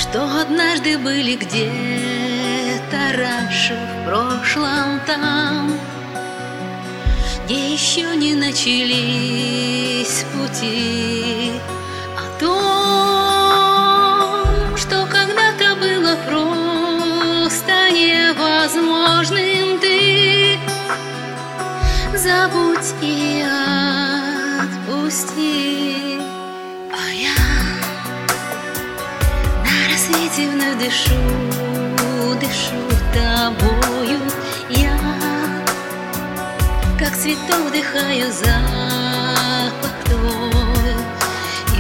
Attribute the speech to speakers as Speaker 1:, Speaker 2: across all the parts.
Speaker 1: что однажды были где-то раньше в прошлом там, где еще не начались пути, о том, что когда-то было просто невозможным, ты забудь и отпусти. А я на рассвете вновь дышу тобою. Я как цветок вдыхаю запах твой, и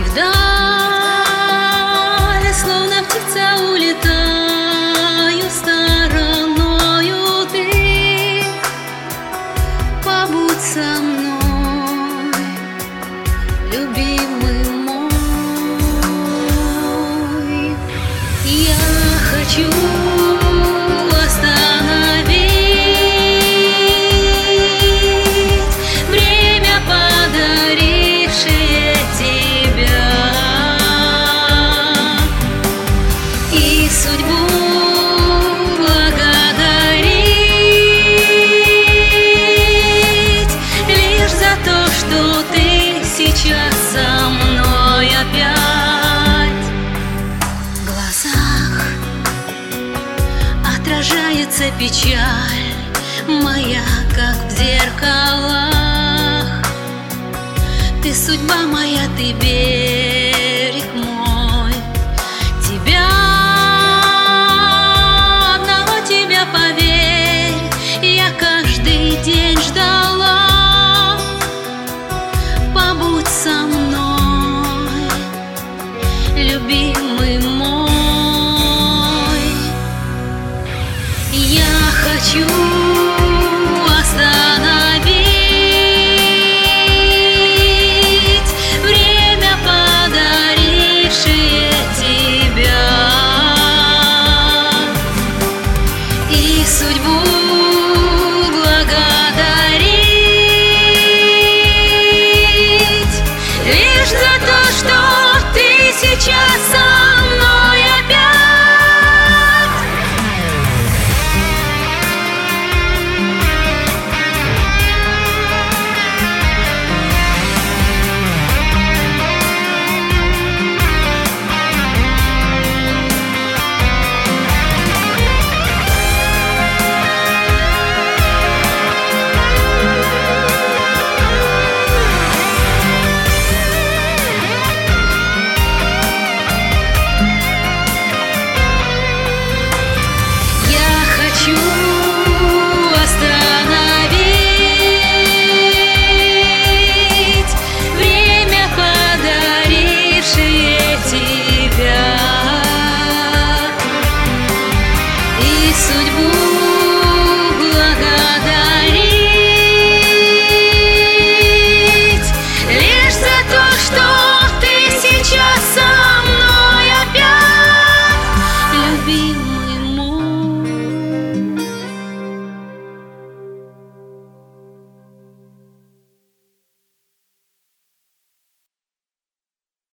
Speaker 1: вдаль, словно птица, улетаю стороною. Ты побудь со мной, любимый мой. Я хочу судьбу благодарить лишь за то, что ты сейчас со мной опять. В глазах отражается печаль моя, как в зеркалах. Ты судьба моя, ты без